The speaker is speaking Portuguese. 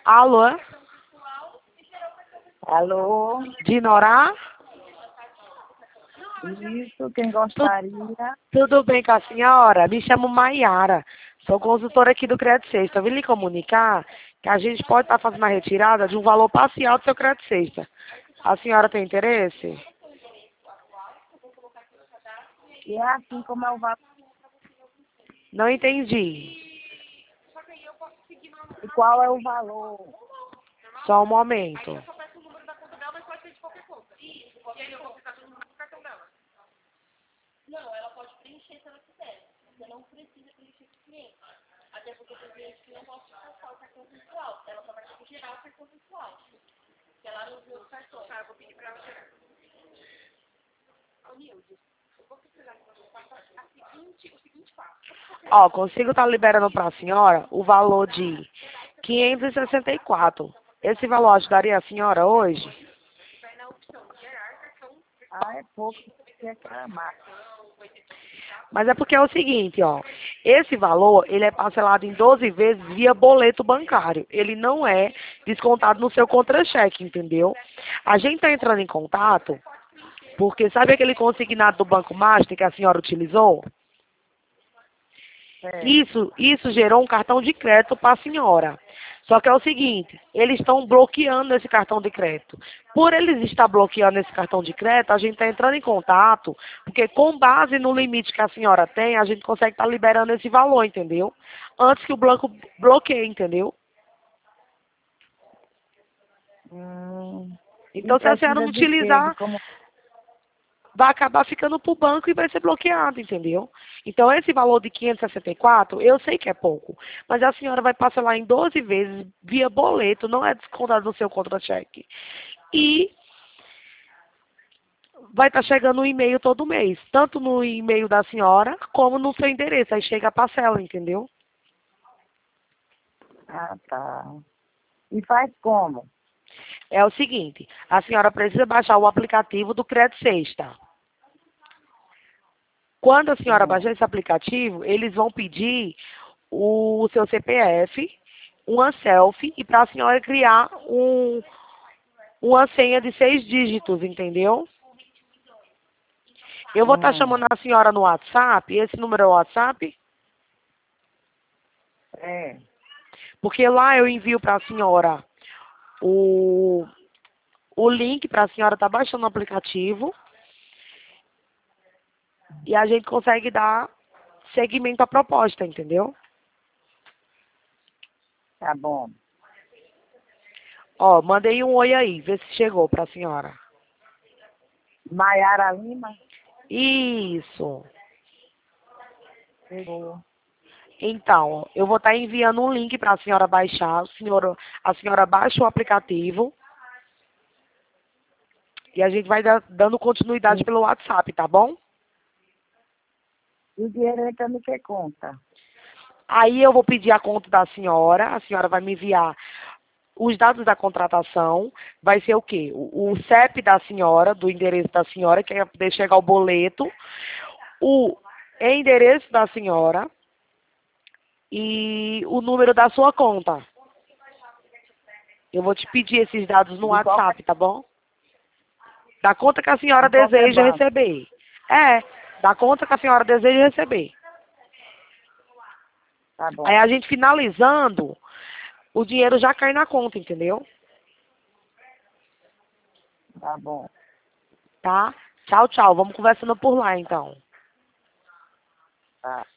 Alô? Alô? Dinorá? Isso, quem gostaria? Tudo bem com a senhora? Me chamo Maiara. Sou consultora aqui do Crédito Sexta. Eu vim lhe comunicar que a gente pode estar fazendo a retirada de um valor parcial do seu Crédito Sexta. A senhora tem interesse? E é assim como é o valor. Não entendi. E qual é o valor? Só um momento. Ó, consigo estar liberando para a senhora o valor de 564. Esse valor ajudaria a senhora hoje? Ah, é pouco, porque é mais. Mas é porque é o seguinte, ó. Esse valor, ele é parcelado em 12 vezes via boleto bancário. Ele não é descontado no seu contra-cheque, entendeu? A gente está entrando em contato porque sabe aquele consignado do Banco Master que a senhora utilizou? É. Isso gerou um cartão de crédito para a senhora. Só que é o seguinte, eles estão bloqueando esse cartão de crédito. Por eles estar bloqueando esse cartão de crédito, a gente está entrando em contato, porque com base no limite que a senhora tem, a gente consegue estar liberando esse valor, entendeu? Antes que o banco bloqueie, entendeu? E Então, se a senhora precisa não de quê? De utilizar, como... vai acabar ficando para o banco e vai ser bloqueado, entendeu? Então, esse valor de 564, eu sei que é pouco, mas a senhora vai parcelar em 12 vezes via boleto, não é descontado no seu contra-cheque. E vai estar chegando um e-mail todo mês, tanto no e-mail da senhora, como no seu endereço. Aí chega a parcela, entendeu? Ah, tá. E faz como? É o seguinte, a senhora precisa baixar o aplicativo do Crédito Sexta. Quando a senhora baixar esse aplicativo, eles vão pedir o seu CPF, uma selfie e para a senhora criar uma senha de 6 dígitos, entendeu? Eu vou estar chamando a senhora no WhatsApp, esse número é o WhatsApp, É. porque lá eu envio para a senhora o link para a senhora estar baixando o aplicativo e a gente consegue dar seguimento à proposta, entendeu? Tá bom. Ó, mandei um oi aí, vê se chegou para a senhora. Maiara Lima? Isso. Chegou. Então, eu vou estar enviando um link para a senhora baixar. A senhora baixa o aplicativo e a gente vai dando continuidade pelo WhatsApp, tá bom? E o dinheiro entra no que conta? Aí eu vou pedir a conta da senhora, a senhora vai me enviar os dados da contratação, vai ser o quê? O CEP da senhora, do endereço da senhora, que é poder chegar o boleto, o endereço da senhora e o número da sua conta. Eu vou te pedir esses dados no De qualquer, WhatsApp, tá bom? Da conta que a senhora de qualquer deseja banco. receber. É, da conta que a senhora deseja receber. Tá Aí bom. a gente finalizando, o dinheiro já cai na conta, entendeu? Tá bom. Tá? Tchau, tchau. Vamos conversando por lá, então. Tá.